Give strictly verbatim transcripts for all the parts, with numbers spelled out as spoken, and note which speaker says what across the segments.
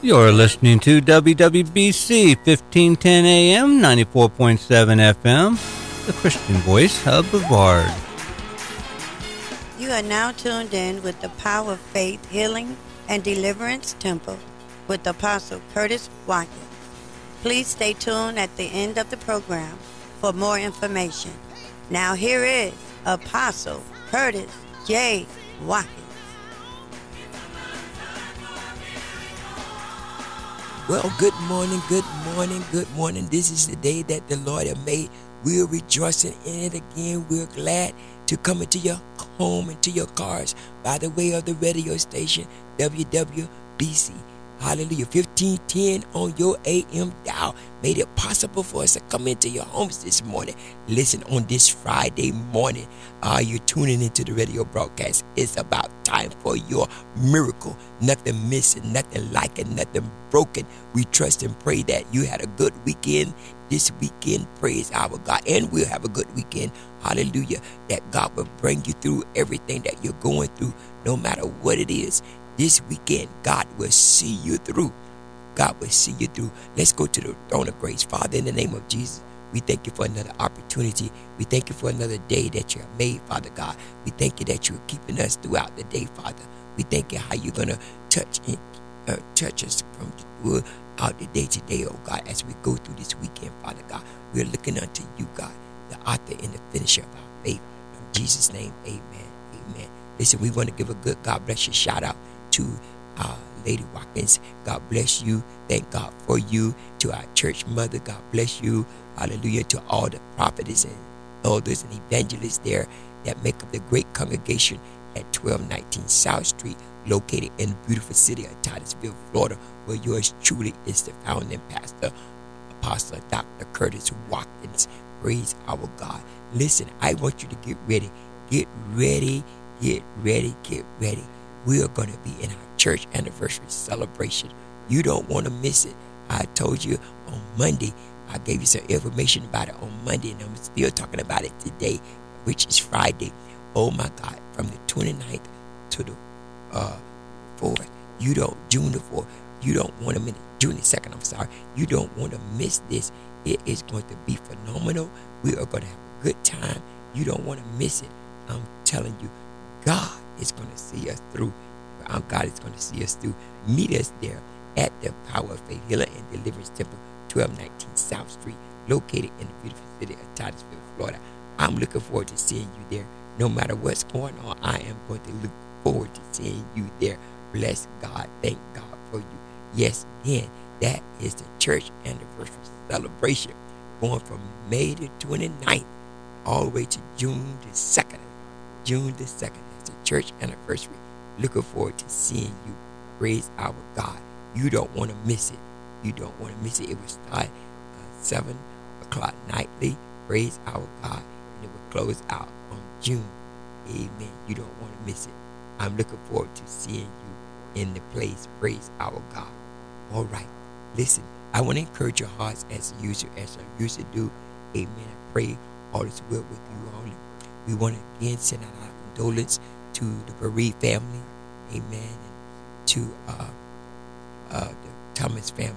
Speaker 1: You're listening to W W B C fifteen ten A M, ninety-four point seven F M, the Christian Voice of Brevard.
Speaker 2: You are now tuned in with the Power of Faith Healing and Deliverance Temple with Apostle Curtis Watkins. Please stay tuned at the end of the program for more information. Now here is Apostle Curtis J. Watkins.
Speaker 3: Well, good morning, good morning, good morning. This is the day that the Lord has made. We're rejoicing in it again. We're glad to come into your home, into your cars, by the way of the radio station, W W B C. Hallelujah. fifteen ten on your A M dial made it possible for us to come into your homes this morning. Listen, on this Friday morning, uh, you're tuning into the radio broadcast. It's about time for your miracle. Nothing missing, nothing lacking, nothing broken. We trust and pray that you had a good weekend this weekend. Praise our God. And we'll have a good weekend. Hallelujah. That God will bring you through everything that you're going through, no matter what it is. This weekend, God will see you through. God will see you through. Let's go to the throne of grace. Father, in the name of Jesus, we thank you for another opportunity. We thank you for another day that you have made, Father God. We thank you that you're keeping us throughout the day, Father. We thank you how you're going to touch uh, touch us from throughout the day today, oh God, as we go through this weekend, Father God. We're looking unto you, God, the author and the finisher of our faith. In Jesus' name, amen, amen. Listen, we want to give a good God bless you shout out to uh, Lady Watkins. God bless you. Thank God for you. To our church mother, God bless you. Hallelujah. To all the prophets and elders and evangelists there that make up the great congregation at twelve nineteen South Street, located in the beautiful city of Titusville, Florida, where yours truly is the founding pastor, Apostle Doctor Curtis Watkins. Praise our God. Listen, I want you to get ready. Get ready. Get ready. Get ready. We are going to be in our church anniversary celebration. You don't want to miss it. I told you on Monday. I gave you some information about it on Monday, and I'm still talking about it today, which is Friday. Oh my God, from the twenty-ninth to the uh, fourth. You don't, June the fourth. You don't want to miss, June the second, I'm sorry. You don't want to miss this. It is going to be phenomenal. We are going to have a good time. You don't want to miss it. I'm telling you, God is going to see us through. Our God is going to see us through. Meet us there at the Power of Faith Healing and Deliverance Temple, twelve nineteen South Street, located in the beautiful city of Titusville, Florida. I'm looking forward to seeing you there. No matter what's going on, I am going to look forward to seeing you there. Bless God. Thank God for you. Yes, again, that is the church anniversary celebration, going from May the twenty-ninth all the way to June the second. June the second. The church anniversary. Looking forward to seeing you. Praise our God. You don't want to miss it. You don't want to miss it. It will start uh, seven o'clock nightly. Praise our God. And it will close out on June. Amen. You don't want to miss it. I'm looking forward to seeing you in the place. Praise our God. All right. Listen, I want to encourage your hearts as usual, as I usually do. Amen. I pray all is well with you all. We want to again send out our condolence to the bereaved family, amen, and to uh, uh, the Thomas family,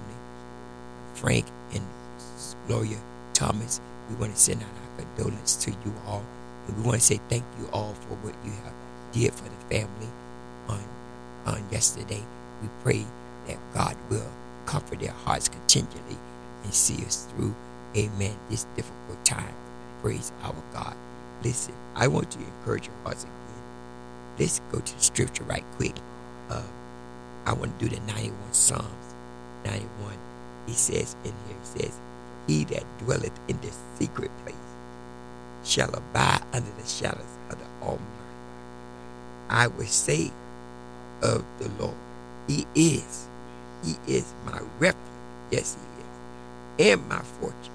Speaker 3: Frank and Gloria Thomas. We want to send out our condolence to you all, and we want to say thank you all for what you have did for the family on on yesterday. We pray that God will comfort their hearts continually and see us through, amen, this difficult time. Praise our God. Listen, I want to encourage your hearts again. Let's go to the scripture right quick. Uh, I want to do the ninety-one Psalms. ninety-one. He says in here, he says, he that dwelleth in the secret place shall abide under the shadows of the Almighty. I will say of the Lord, he is, he is my refuge. Yes, he is. And my fortress.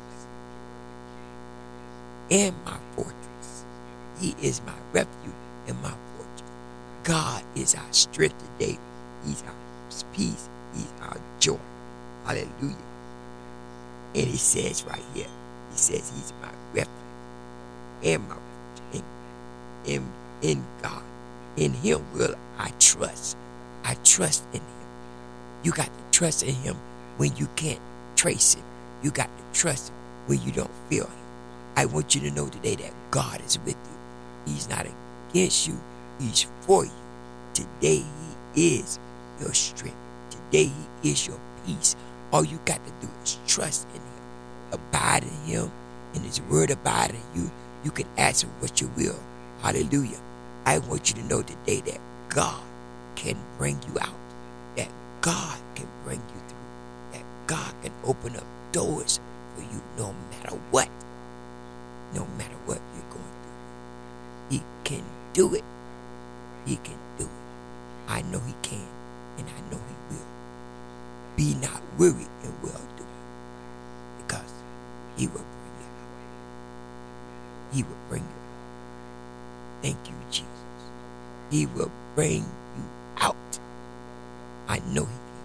Speaker 3: And my fortress. He is my refuge and my fortress. God is our strength today. He's our peace. He's our joy. Hallelujah. And he says right here, he says he's my refuge and my fortress. In, in, in God. In him will I trust. I trust in him. You got to trust in him when you can't trace him. You got to trust him when you don't feel him. I want you to know today that God is with you. He's not against you. He's for you. Today he is your strength. Today he is your peace. All you got to do is trust in him. Abide in him, and his word abide in you. You can ask him what you will. Hallelujah. I want you to know today that God can bring you out. That God can bring you through. That God can open up doors for you no matter what. No matter what you're going through. He can do it. He can do it. I know he can, and I know he will. Be not weary in well doing, because he will bring you out. He will bring you out. Thank you, Jesus. He will bring you out. I know he can.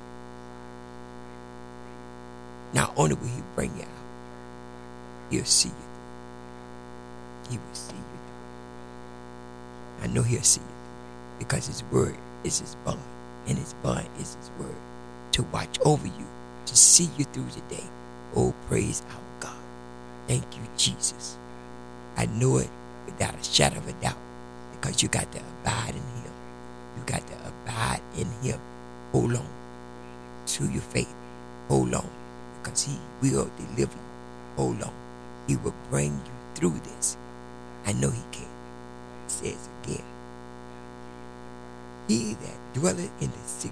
Speaker 3: Not only will he bring you out, he'll see you through. He will see you through. I know he'll see you through, because his word is his bond, and his bond is his word to watch over you, to see you through the day. Oh, praise our God. Thank you, Jesus. I know it without a shadow of a doubt, because you got to abide in him. You got to abide in him. Hold on to your faith. Hold on, because he will deliver you. Hold on. He will bring you through this. I know he can. It says again, he that dwelleth in the secret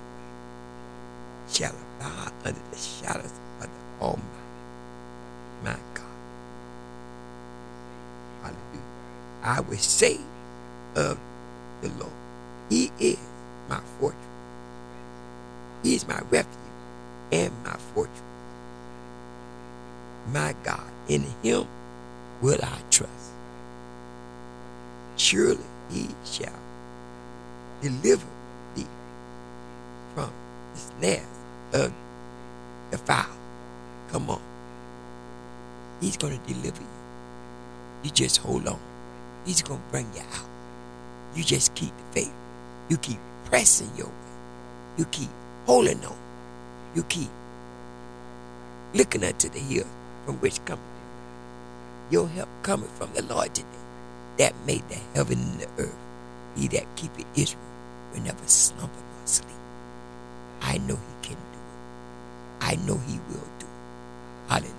Speaker 3: shall abide under the shadows of the Almighty. My God. Hallelujah. I will say of the Lord, he is my fortress. He is my refuge and my fortress. My God, in him will I trust. Surely he shall deliver thee from the snares of the fowl. Come on. He's going to deliver you. You just hold on. He's going to bring you out. You just keep the faith. You keep pressing your way. You keep holding on. You keep looking unto the hills from which cometh your help coming from the Lord today, that made the heaven and the earth. He that keepeth Israel will never slumber nor sleep. I know he can do it. I know he will do it. Hallelujah.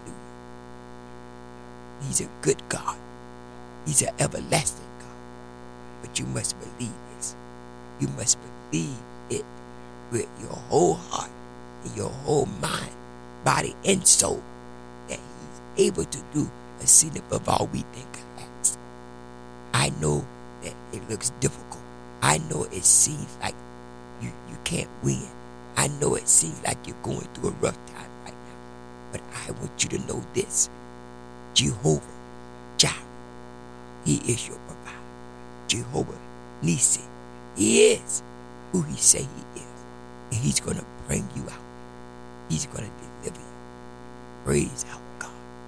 Speaker 3: He's a good God. He's an everlasting God. But you must believe this. You must believe it with your whole heart and your whole mind, body, and soul, that he's able to do exceeding above all we think or ask. I know that it looks difficult. I know it seems like you, you can't win. I know it seems like you're going through a rough time right now. But I want you to know this. Jehovah Jireh, he is your provider. Jehovah Nissi, he is who he say he is. And he's going to bring you out. He's going to deliver you. Praise our God.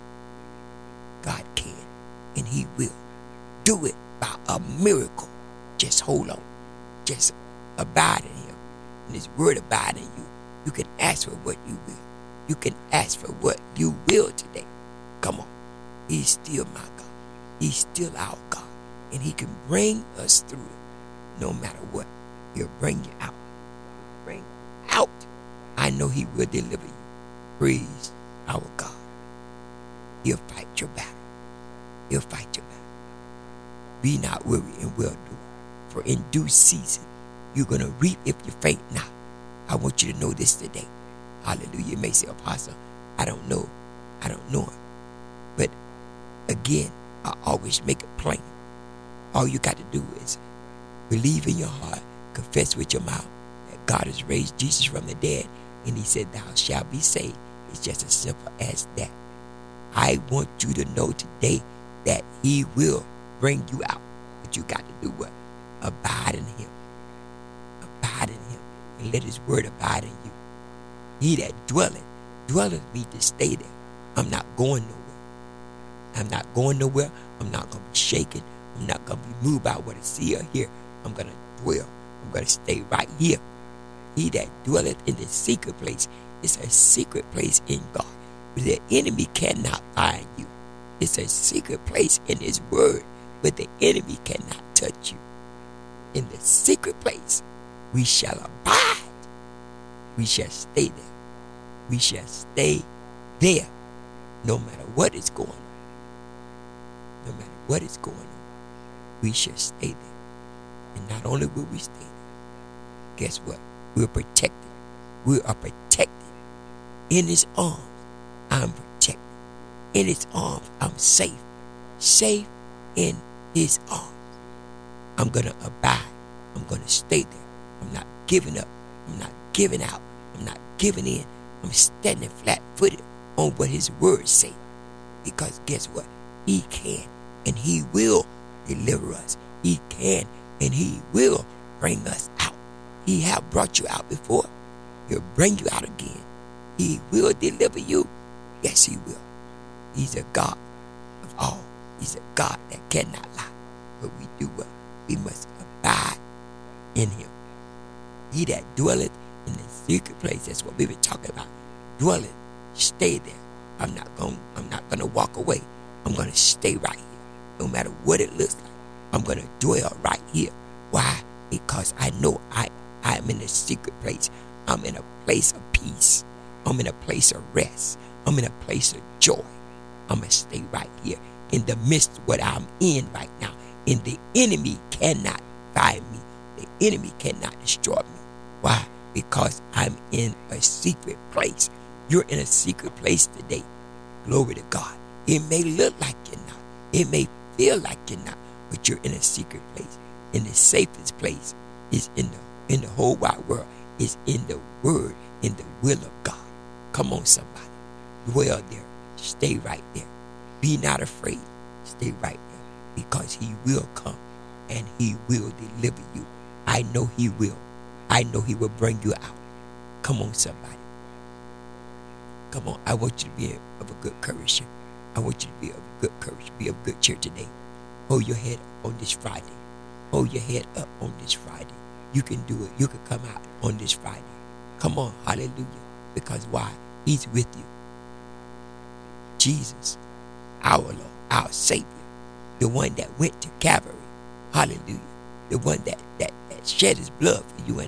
Speaker 3: God can, and he will do it by a miracle. Just hold on. Just abide in him, and his word abide in you. You can ask for what you will. You can ask for what you will today. Come on. He's still my God. He's still our God, and he can bring us through it no matter what. He'll bring you out. He'll bring you out. I know he will deliver you. Praise our God. He'll fight your battle. He'll fight your battle. Be not weary and well doing, for in due season you're going to reap if you faint not. I want you to know this today. Hallelujah. You may say, Apostle, I don't know. I don't know him. But again, I always make it plain. All you got to do is believe in your heart, confess with your mouth that God has raised Jesus from the dead, and he said, thou shalt be saved. It's just as simple as that. I want you to know today that he will bring you out. But you got to do what? Abide in him. Abide in him. And let his word abide in you. He that dwelleth, dwelleth means to stay there. I'm not going nowhere. I'm not going nowhere. I'm not going to be shaken. I'm not going to be moved by what I see or hear. I'm going to dwell. I'm going to stay right here. He that dwelleth in the secret place. It's a secret place in God. The enemy cannot find you. It's a secret place in his word, but the enemy cannot touch you. In the secret place, we shall abide. We shall stay there. We shall stay there no matter what is going on. No matter what is going on, we shall stay there. And not only will we stay there, guess what? We're protected. We are protected. In his arms, I'm protected. In his arms, I'm safe. Safe in his arms. I'm going to abide. I'm going to stay there. I'm not giving up. I'm not giving out. I'm not giving in. I'm standing flat-footed on what his words say. Because guess what? He can and he will deliver us. He can and he will bring us out. He have brought you out before. He'll bring you out again. He will deliver you. Yes, he will. He's a God of all. He's a God that cannot lie. But we do what? We must abide in him. He that dwelleth in the secret place. That's what we've been talking about. Dwelleth. Stay there. I'm not going I'm not gonna walk away. I'm gonna stay right here. No matter what it looks like. I'm gonna dwell right here. Why? Because I know I, I am in a secret place. I'm in a place of peace. I'm in a place of rest. I'm in a place of joy. I'm going to stay right here in the midst of what I'm in right now. And the enemy cannot find me. The enemy cannot destroy me. Why? Because I'm in a secret place. You're in a secret place today. Glory to God. It may look like you're not. It may feel like you're not. But you're in a secret place. And the safest place is in the, in the whole wide world. Is in the word, in the will of God. Come on, somebody. Dwell there. Stay right there. Be not afraid. Stay right there. Because he will come and he will deliver you. I know he will. I know he will bring you out. Come on, somebody. Come on. I want you to be of a good courage. I want you to be of good courage. Be of good cheer today. Hold your head up on this Friday. Hold your head up on this Friday. You can do it. You can come out on this Friday. Come on. Hallelujah. Because why? He's with you. Jesus, our Lord, our Savior, the one that went to Calvary. Hallelujah. The one that, that, that shed his blood for you and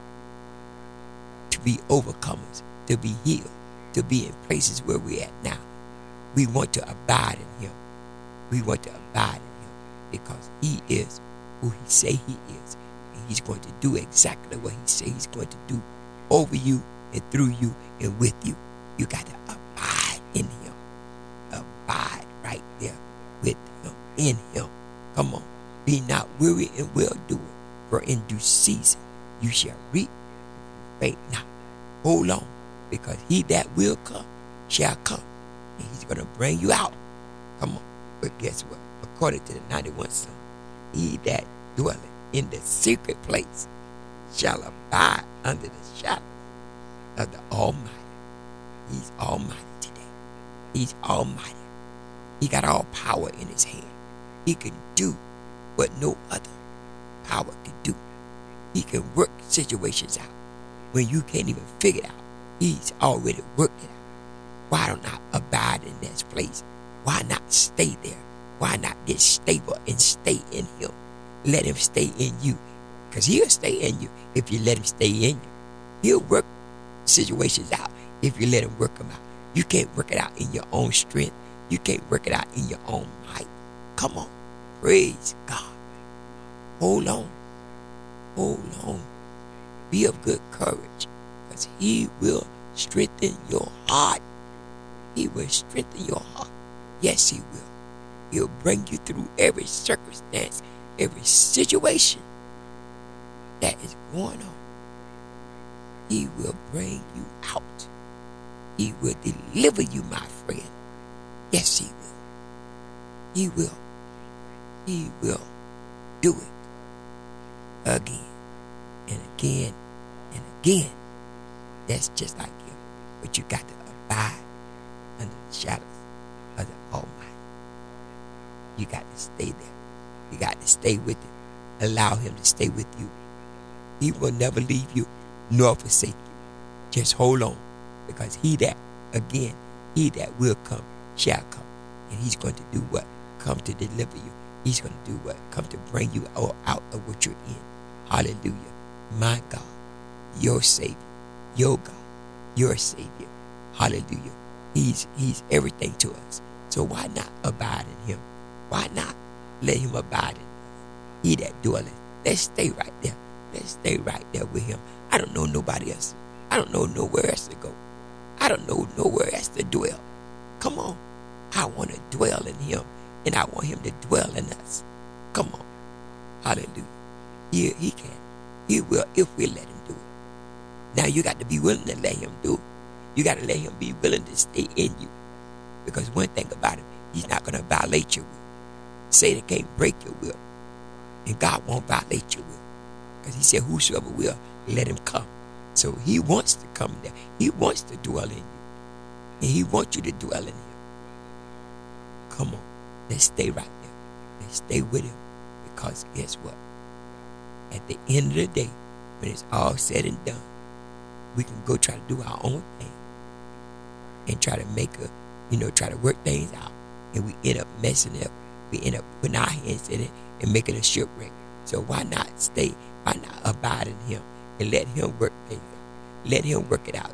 Speaker 3: I. To be overcomers, to be healed, to be in places where we're at now. We want to abide in him. We want to abide in him because he is who he say he is. And he's going to do exactly what he say he's going to do over you and through you and with you. You got to abide in him. Abide right there with him, in him. Come on. Be not weary and well doing, for in due season you shall reap. Faint not. Hold on, because he that will come shall come. And he's going to bring you out. Come on. But guess what? According to the ninety-one Psalm, he that dwelleth in the secret place shall abide under the shadow of the Almighty. He's Almighty today. He's Almighty. He got all power in his hand. He can do what no other power can do. He can work situations out when you can't even figure it out. He's already worked it out. Why don't I abide in this place? Why not stay there? Why not get stable and stay in him? Let him stay in you. Because he'll stay in you if you let him stay in you. He'll work situations out if you let him work them out. You can't work it out in your own strength. You can't work it out in your own might. Come on. Praise God. Hold on. Hold on. Be of good courage. Because he will strengthen your heart. He will strengthen your heart. Yes, he will. He'll bring you through every circumstance, every situation that is going on. He will bring you out. He will deliver you, my friend. Yes, he will. He will. He will do it again and again and again. That's just like him. But you got to abide under the shadows of the Almighty. You got to stay there. You got to stay with him. Allow him to stay with you. He will never leave you nor forsake you. Just hold on, because he that, again, he that will come shall come. And he's going to do what? Come to deliver you. He's going to do what? Come to bring you out, out of what you're in. Hallelujah. My God, your Savior, your God, your Savior. Hallelujah. He's, he's everything to us. So why not abide in him? Why not let him abide in us? He that dwelleth. Let's stay right there. Let's stay right there with him. I don't know nobody else. I don't know nowhere else to go. I don't know nowhere else to dwell. Come on. I want to dwell in him, and I want him to dwell in us. Come on. Hallelujah. He, he can. He will if we let him do it. Now you got to be willing to let him do it. You got to let him be willing to stay in you. Because one thing about him, he's not going to violate your will. Satan can't break your will. And God won't violate your will. Because he said, whosoever will, let him come. So he wants to come there. He wants to dwell in you. And he wants you to dwell in him. Come on. Let's stay right there. Let's stay with him. Because guess what? At the end of the day, when it's all said and done, we can go try to do our own thing. And try to make a, you know, try to work things out. And we end up messing it up. We end up putting our hands in it and making a shipwreck. So why not stay? Why not abide in him and let him work things out? Let him work it out.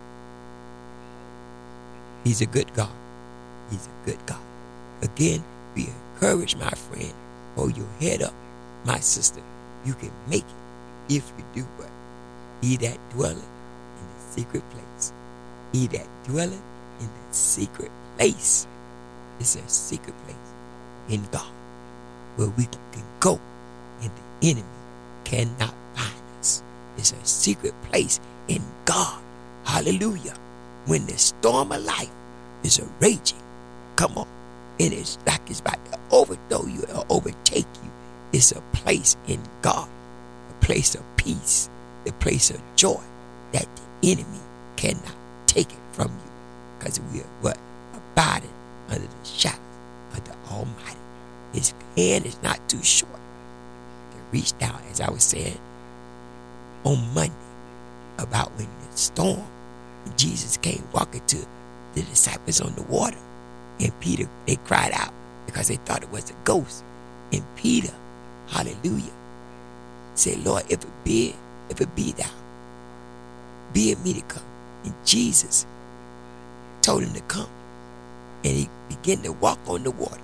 Speaker 3: He's a good God. He's a good God. Again, be encouraged, my friend. Hold your head up, my sister. You can make it if you do what? He that dwelleth in the secret place. He that dwelleth in the secret place. It's a secret place in God where we can go and the enemy cannot find us. It's a secret place in God. Hallelujah. When the storm of life is a raging, come on, and it's like it's about to overthrow you or overtake you, it's a place in God, a place of peace, a place of joy that the enemy cannot take it from you, because we are what? Abiding under the shadows of the Almighty. His hand is not too short to reach down, as I was saying on Monday, about when the storm, when Jesus came walking to the disciples on the water, and Peter, they cried out because they thought it was a ghost. And Peter, hallelujah, said, Lord, if it be, if it be thou, bid me to come. And Jesus told him to come. And he began to walk on the water.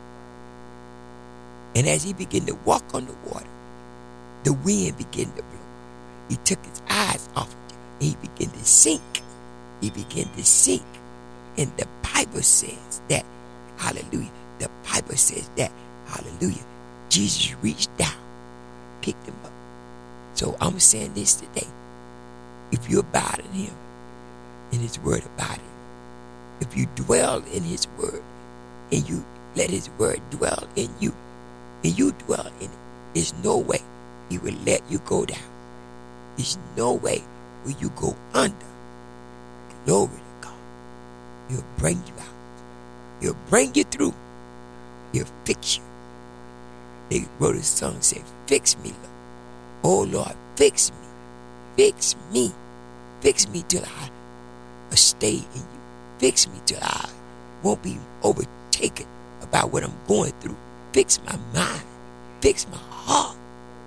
Speaker 3: And as he began to walk on the water, the wind began to blow. He took his eyes off of it, and he began to sink. He began to sink. And the Bible says that, hallelujah, the Bible says that, hallelujah, Jesus reached down, picked him up. So I'm saying this today. If you abide in him, in his word abide in him, if you dwell in his word, and you let his word dwell in you, and you dwell in it, there's no way he will let you go down. There's no way will you go under. Glory to God. He'll bring you out. He'll bring you through. He'll fix you. They wrote a song saying, fix me, Lord. Oh, Lord, fix me. Fix me. Fix me till I stay in you. Fix me till I won't be overtaken about what I'm going through. Fix my mind. Fix my heart.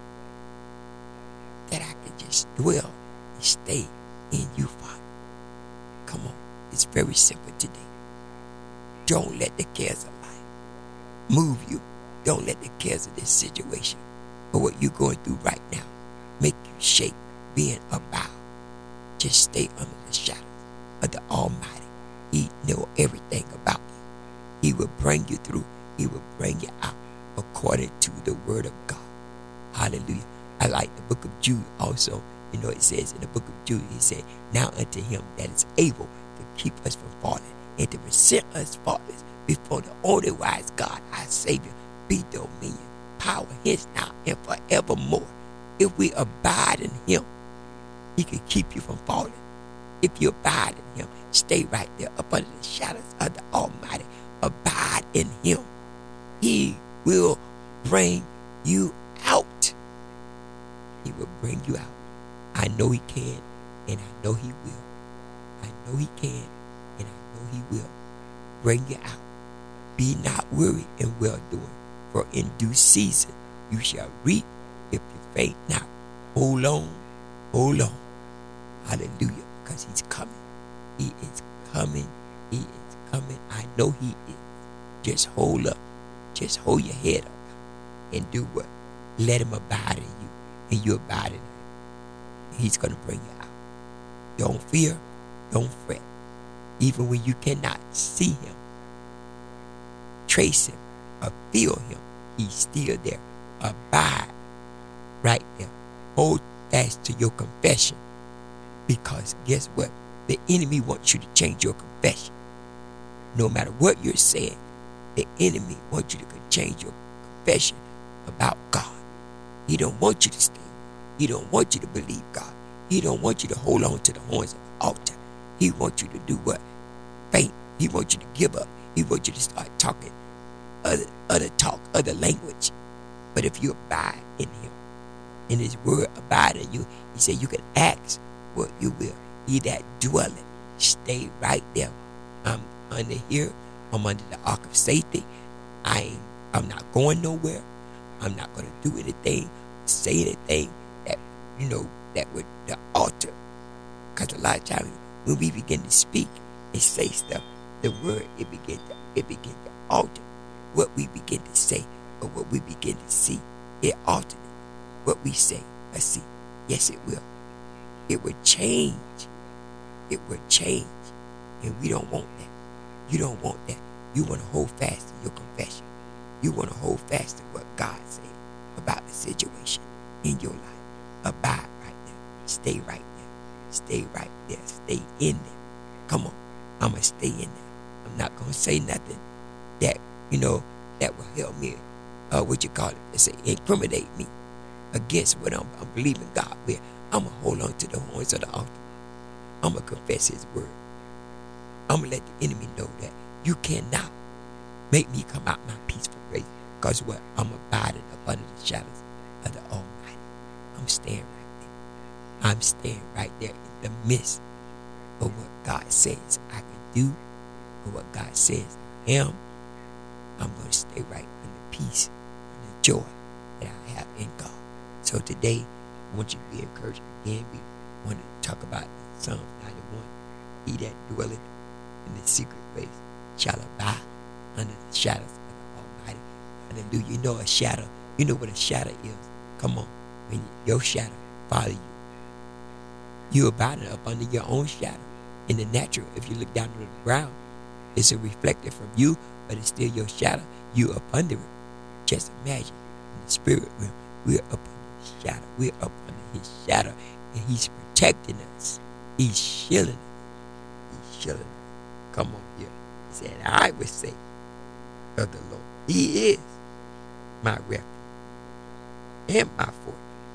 Speaker 3: That I can just dwell and stay in you, Father. Come on. It's very simple today. Don't let the cares of life move you. Don't let the cares of this situation or what you're going through right now make you shake, being about. Just stay under the shadows of the Almighty. He knows everything about you. He will bring you through. He will bring you out according to the word of God. Hallelujah. I like the book of Jude also. You know, it says in the book of Jude, he said, now unto him that is able to keep us from falling and to present us faultless before the only wise God, our Savior, be dominion, power, his now and forevermore. If we abide in him, he can keep you from falling. If you abide in him, stay right there up under the shadows of the Almighty. Abide in him. He will bring you out. He will bring you out. I know he can. And I know he will. I know he can, and I know he will bring you out. Be not weary in well doing, for in due season you shall reap if you faint not. Hold on, hold on. Hallelujah, because he's coming. He is coming. He is coming. I know he is. Just hold up. Just hold your head up and do what? Let him abide in you, and you abide in him. He's going to bring you out. Don't fear. Don't fret. Even when you cannot see him, trace him, or feel him, he's still there. Abide right there. Hold fast to your confession. Because guess what? The enemy wants you to change your confession. No matter what you're saying, the enemy wants you to change your confession about God. He don't want you to stay. He don't want you to believe God. He don't want you to hold on to the horns of the altar. He wants you to do what? Faint. He wants you to give up. He wants you to start talking other, other talk, other language. But if you abide in him, in his word abide in you, he said you can ask what you will. He that dwelleth, stay right there. I'm under here. I'm under the ark of safety. I ain't, I'm not going nowhere. I'm not going to do anything, say anything that, you know, that would the altar. Because a lot of times when we begin to speak and say stuff, the word, it begin to, it begin to alter what we begin to say or what we begin to see. It alters what we say or see. Yes, it will. It will change. It will change. And we don't want that. You don't want that. You want to hold fast to your confession. You want to hold fast to what God said about the situation in your life. Abide right there. Stay right there. Stay right there. Stay in there. Come on. I'm going to stay in there. I'm not going to say nothing that, you know, that will help me, uh, what you call it, to say, incriminate me against what I'm, I'm believing God with. I'm going to hold on to the horns of the altar. I'm going to confess his word. I'm going to let the enemy know that you cannot make me come out my peaceful grace. Because what? I'm abiding up under the shadows of the Almighty. I'm staying right there. I'm staying right there in the midst of what God says I can do, or what God says I am. I'm going to stay right in the peace and the joy that I have in God. So today, I want you to be encouraged again. We want to talk about Psalms ninety-one. He that dwelleth in the secret place shall abide under the shadows of the Almighty. Hallelujah. You know a shadow. You know what a shadow is. Come on. When your shadow follow you, you abide up under your own shadow. In the natural, if you look down to the ground, it's a reflector from you, but it's still your shadow. You up under it. Just imagine in the spirit realm, we're up under his shadow. We're up under his shadow, and he's protecting us. He's shielding us. He's shielding us. Come on here. He said, I will say of the Lord, he is my refuge and my fortress.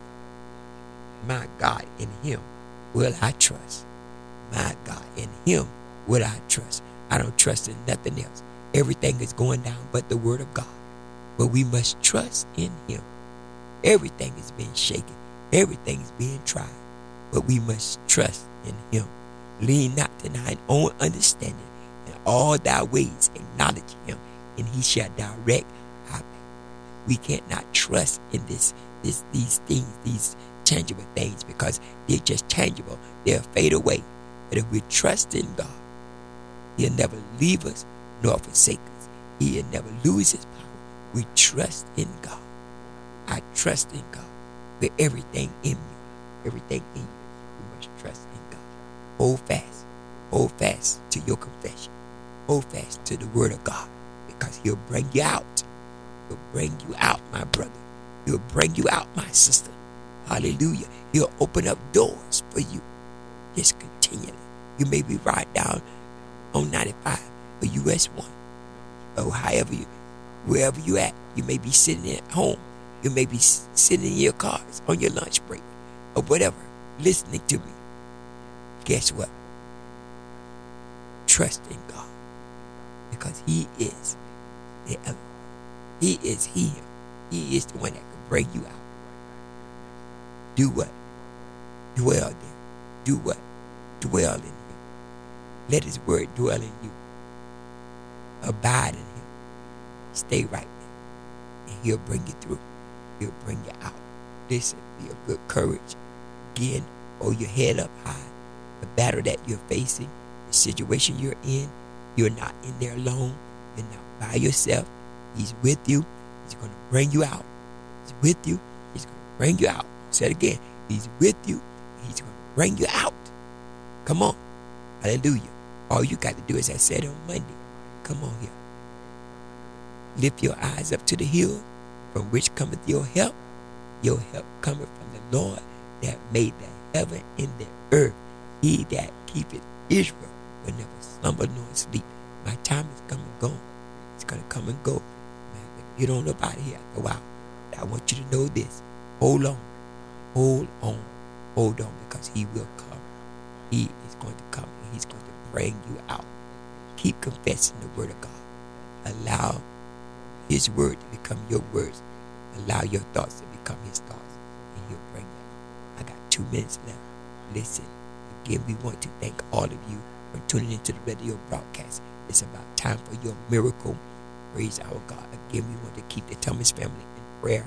Speaker 3: My God, in him will I trust. My God, in him will I trust. I don't trust in nothing else. Everything is going down but the word of God. But we must trust in him. Everything is being shaken. Everything is being tried. But we must trust in him. Lean not to thine own understanding. In all thy ways acknowledge him, and he shall direct our path. We can't not trust in this, this, these things, these tangible things, because they're just tangible. They'll fade away. But if we trust in God, he'll never leave us nor forsake us. He'll never lose his power. We trust in God. I trust in God with everything in me, everything in you. We must trust in God. Hold fast. Hold fast to your confession. Hold fast to the word of God, because he'll bring you out. He'll bring you out, my brother. He'll bring you out, my sister. Hallelujah. He'll open up doors for you. Just continually. You may be right down on ninety-five or U S one, or however you, wherever you at. You may be sitting at home. You may be sitting in your cars on your lunch break or whatever, listening to me. Guess what? Trust in God, because he is the Elohim. He is him. He is the one that can bring you out. Do what? Dwell there. do what? Dwell in him. Let his word dwell in you. Abide in him. Stay right there. And he'll bring you through. He'll bring you out. Listen, be of good courage. Again, hold your head up high. The battle that you're facing, the situation you're in, you're not in there alone. You're not by yourself. He's with you. He's going to bring you out. He's with you. He's going to bring you out. Say it again. He's with you. He's going to bring you out. Come on. Hallelujah. All you got to do is, I said on Monday, come on here. Lift your eyes up to the hill, from which cometh your help. Your help cometh from the Lord that made the heaven and the earth. He that keepeth Israel will never slumber nor sleep. My time is come and gone. It's going to come and go. Man, get on up out of here after a while. But I want you to know this. Hold on. Hold on. Hold on, because he will come. He is going to come, and he's going to bring you out. Keep confessing the word of God. Allow his word to become your words. Allow your thoughts to become his thoughts, and he'll bring you out. I got two minutes left. Listen, again, we want to thank all of you for tuning into the radio broadcast. It's about time for your miracle. Praise our God. Again, we want to keep the Thomas family in prayer.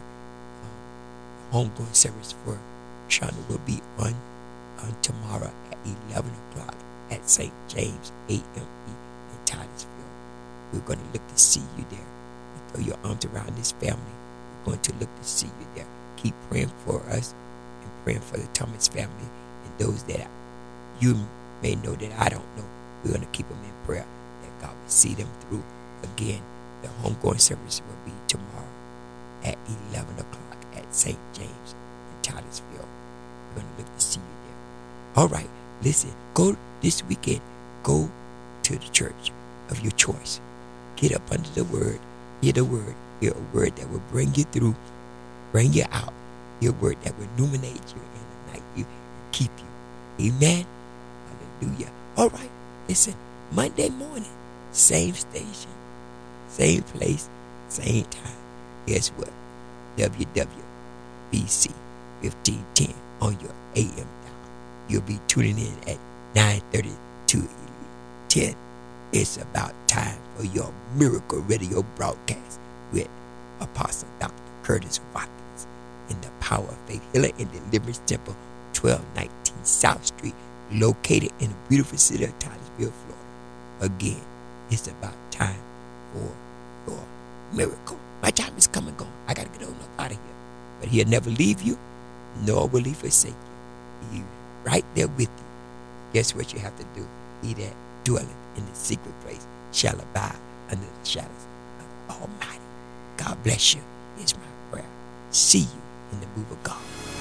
Speaker 3: Um, the homegoing service for Shonda will be on, on tomorrow at eleven o'clock at Saint James A M E in Titusville. We're going to look to see you there. Throw your arms around this family. We're going to look to see you there. Keep praying for us and praying for the Thomas family and those that you may know that I don't know. We're going to keep them in prayer that God will see them through. Again, the homegoing service will be tomorrow at eleven o'clock at Saint James in Titusville. We're going to look to see you there. All right, listen, go this weekend. Go to the church of your choice. Get up under the word. Hear the word. Hear a word that will bring you through, bring you out. Hear a word that will illuminate you and ignite you and keep you. Amen. Hallelujah. All right, listen, Monday morning, same station, same place, same time. Guess what? W W B C fifteen ten on your A M dial. You'll be tuning in at nine thirty to ten. It's about time for your miracle radio broadcast with Apostle Doctor Curtis Watkins in the Power of Faith Healing and Deliverance Temple, twelve nineteen South Street, located in the beautiful city of Titusville, Florida. Again, it's about time for your miracle. My time is come and gone. I got to get on up out of here. But he'll never leave you, nor will he forsake you. He's right there with you. Guess what you have to do? He that dwelleth in the secret place shall abide under the shadows of the Almighty. God bless you is my prayer. See you in the move of God.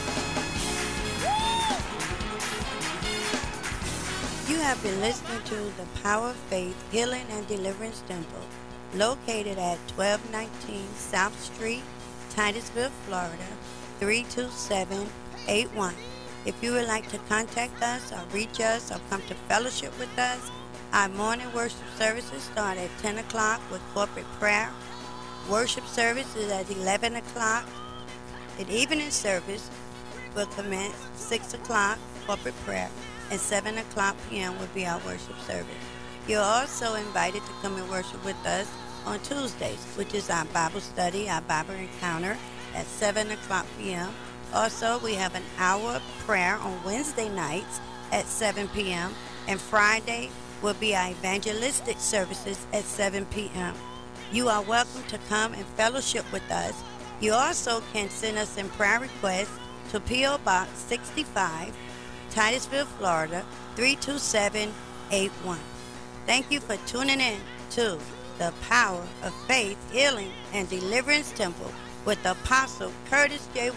Speaker 2: You have been listening to the Power of Faith Healing and Deliverance Temple, located at twelve nineteen South Street, Titusville, Florida, three two seven eight one. If you would like to contact us or reach us or come to fellowship with us, our morning worship services start at ten o'clock with corporate prayer. Worship service is at eleven o'clock. The evening service will commence six o'clock, corporate prayer, and seven o'clock p.m. will be our worship service. You're also invited to come and worship with us on Tuesdays, which is our Bible study, our Bible encounter at seven o'clock p.m. Also, we have an hour of prayer on Wednesday nights at seven p.m. and Friday will be our evangelistic services at seven p.m. You are welcome to come and fellowship with us. You also can send us in prayer requests to P O. Box sixty-five, Titusville, Florida, three two seven eight one. Thank you for tuning in to the Power of Faith Healing and Deliverance Temple with Apostle Curtis J.